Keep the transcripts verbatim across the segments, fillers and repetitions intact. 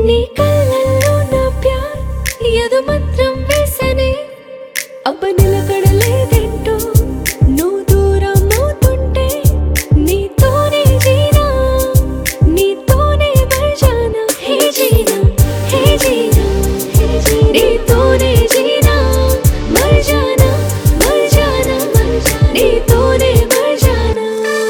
నీ కళ్ళల్లో నా ప్యార్ ఏదో మంత్రం వేసనే అబ్బ నిలకడలేదేంటో నువ్వు దూరం అవుతుంటే నీతోనే జీనా నీతోనే మర్జానా హే జీనా హే జీనా నీతోనే జీనా మర్జానా మర్జానా నీతోనే మర్జానా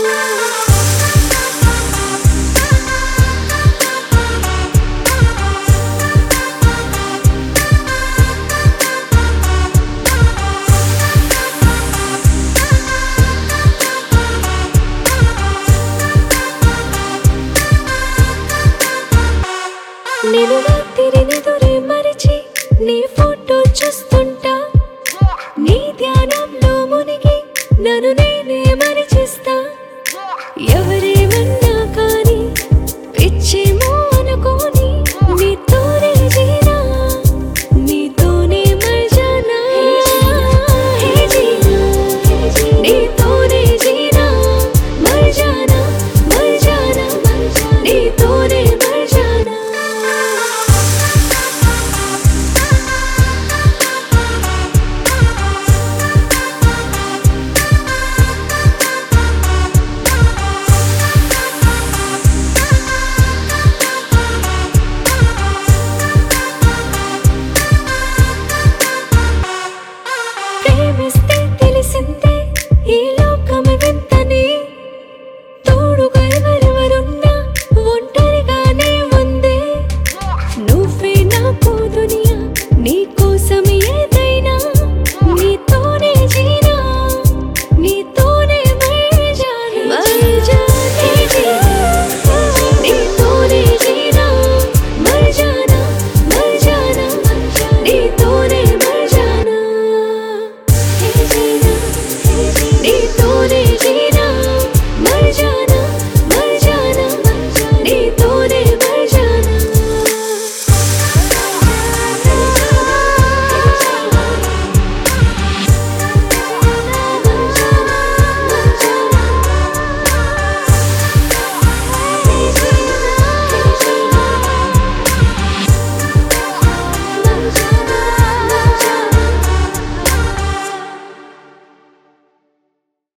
నేను రాత్రినెదురే మరిచి నీ ఫోటో చూస్తుంటా నీ ధ్యానంలో మునిగి నన్ను నేనే మరి